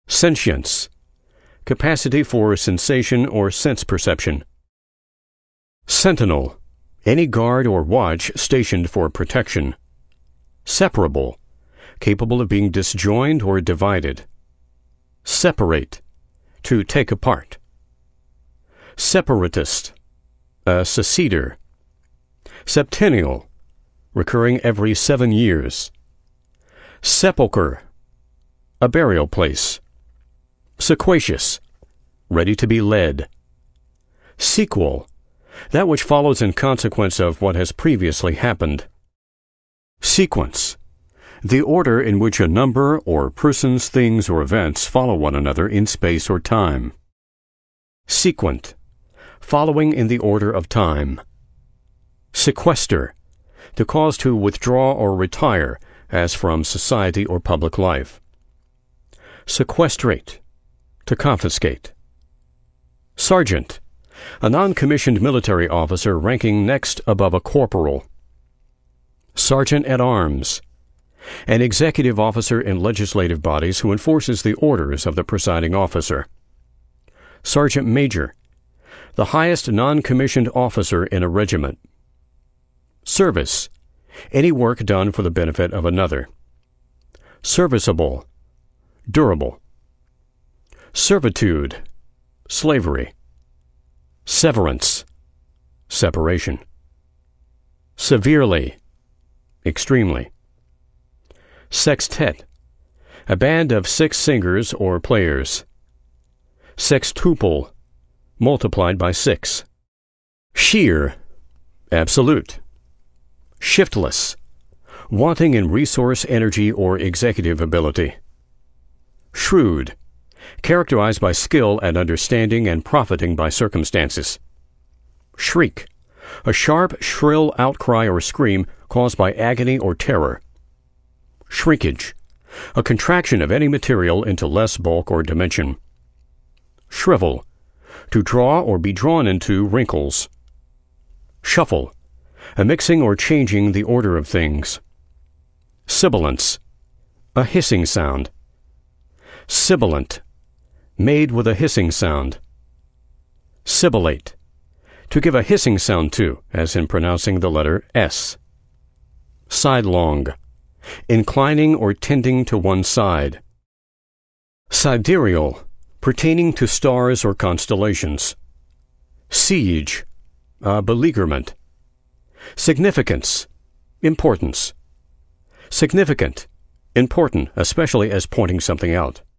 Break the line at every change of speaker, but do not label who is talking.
Sentience, capacity for sensation or sense perception. Sentinel, any guard or watch stationed for protection. Separable, capable of being disjoined or divided. Separate, to take apart. Separatist, a seceder. Septennial, recurring every 7 years. Sepulcher, a burial place. Sequacious, ready to be led. Sequel, that which follows in consequence of what has previously happened. Sequence, the order in which a number or persons, things, or events follow one another in space or time. Sequent, following in the order of time. Sequester, to cause to withdraw or retire, as from society or public life. Sequestrate, to confiscate. Sergeant, a non-commissioned military officer ranking next above a corporal. Sergeant at Arms, an executive officer in legislative bodies who enforces the orders of the presiding officer. Sergeant Major, the highest non-commissioned officer in a regiment. Service, any work done for the benefit of another. Serviceable, durable. Servitude, slavery. Severance, separation. Severely, extremely. Sextet, a band of 6 singers or players. Sextuple, multiplied by 6. Sheer, absolute. Shiftless, wanting in resource, energy, or executive ability. Shrewd, characterized by skill and understanding and profiting by circumstances. Shriek, a sharp, shrill outcry or scream caused by agony or terror. Shrinkage, a contraction of any material into less bulk or dimension. Shrivel, to draw or be drawn into wrinkles. Shuffle, a mixing or changing the order of things. Sibilance, a hissing sound. Sibilant, made with a hissing sound. Sibilate, to give a hissing sound to, as in pronouncing the letter S. Sidelong, inclining or tending to one side. Sidereal, pertaining to stars or constellations. Siege, a beleaguerment. Significance, importance. Significant, important, especially as pointing something out.